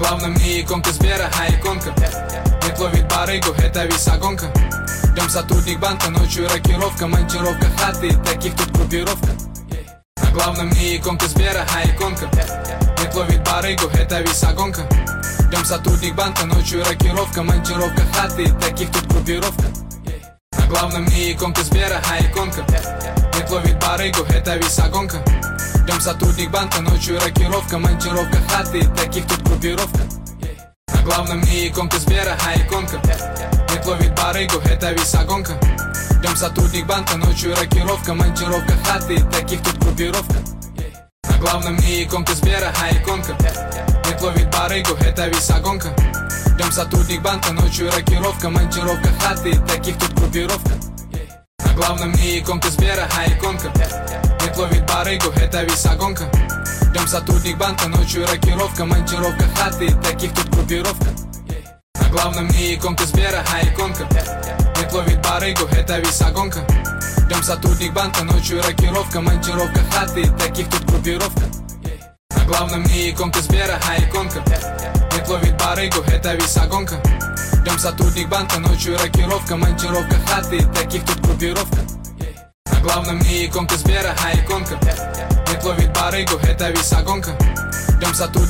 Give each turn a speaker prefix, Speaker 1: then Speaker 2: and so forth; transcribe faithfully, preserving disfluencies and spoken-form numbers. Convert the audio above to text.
Speaker 1: главном не иконка Сбера, а иконка. Нет, ловит барыгу, это вся гонка. Днем сотрудник банка, ночью рокировка, монтировка хаты, таких тут группировка. На главном не иконка Сбера, а иконка. Нет, ловит барыгу, это вся гонка. Днем сотрудник банка, ночью рокировка, монтировка хаты, таких тут группировка. На главном не иконка Сбера, а иконка. Нет, ловит барыгу, это вся гонка. Днем сотрудник банка, ночью рокировка, монтировка хаты, таких тут группировка. На главном не иконка Сбера, а иконка. Нет, ловит барыгу, это вся гонка. Днем сотрудник банка, ночью рокировка, монтировка хаты, таких тут группировка. На главном не иконка Сбера, а иконка. Нет, ловит барыгу, это вся гонка. Днем сотрудник банка, ночью рокировка, монтировка хаты, таких тут группировка. На главном не иконка Сбера, а иконка. Нет, ловит барыгу, это вся гонка. Днем сотрудник банка, ночью рокировка, монтировка хаты, таких тут группировка. На главном не иконка Сбера, а иконка. Нет, ловит барыгу, это вся гонка. Днем сотрудник банка, ночью рокировка, монтировка хаты, таких тут группировка. На главном не иконка Сбера, а иконка. Нет, ловит барыгу, это вся гонка. Днем сотрудник банка, ночью рокировка, монтировка хаты, таких тут группировка. На главном не иконка Сбера, а иконка. Нет, ловит барыгу, это вся гонка. Днем сотрудник